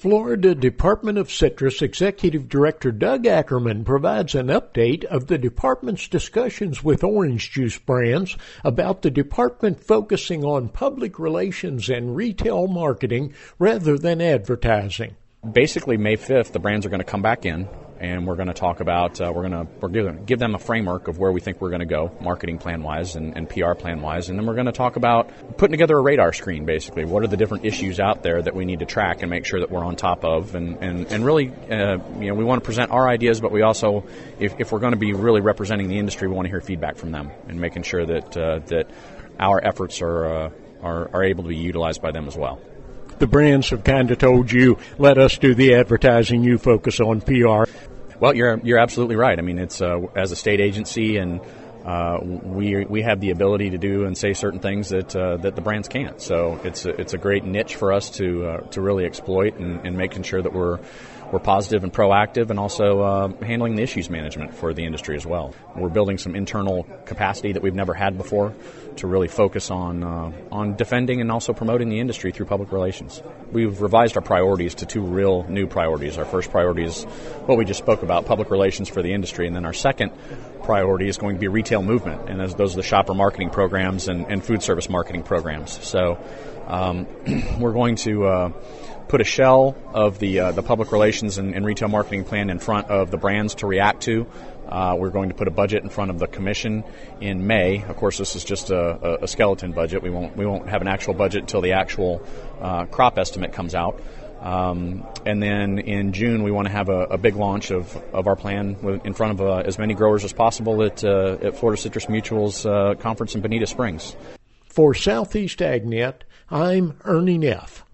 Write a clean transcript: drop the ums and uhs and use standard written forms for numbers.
Florida Department of Citrus Executive Director Doug Ackerman provides an update of the department's discussions with orange juice brands about the department focusing on public relations and retail marketing rather than advertising. Basically, May 5th, the brands are going to come back in, and we're going to talk about, we're going to give them a framework of where we think we're going to go, marketing plan-wise and PR plan-wise, and then we're going to talk about putting together a radar screen, basically. What are the different issues out there that we need to track and make sure that we're on top of, and really, we want to present our ideas, but we also, if we're going to be really representing the industry, we want to hear feedback from them and making sure that our efforts are able to be utilized by them as well. The brands have kind of told you, let us do the advertising, you focus on PR. Well, you're absolutely right. I mean, it's as a state agency, and we have the ability to do and say certain things that the brands can't. So it's a great niche for us to really exploit and making sure that we're positive and proactive, and also handling the issues management for the industry as well. We're building some internal capacity that we've never had before to really focus on defending and also promoting the industry through public relations. We've revised our priorities to two real new priorities. Our first priority is what we just spoke about, public relations for the industry, and then our second priority is going to be retail movement, and those are the shopper marketing programs and food service marketing programs. So we're going to put a shell of the public relations and retail marketing plan in front of the brands to react to. We're going to put a budget in front of the commission in May. Of course, this is just a skeleton budget. We won't have an actual budget until the actual crop estimate comes out. And then in June, we want to have a big launch of our plan in front of as many growers as possible at Florida Citrus Mutual's conference in Bonita Springs. For Southeast AgNet, I'm Ernie Neff.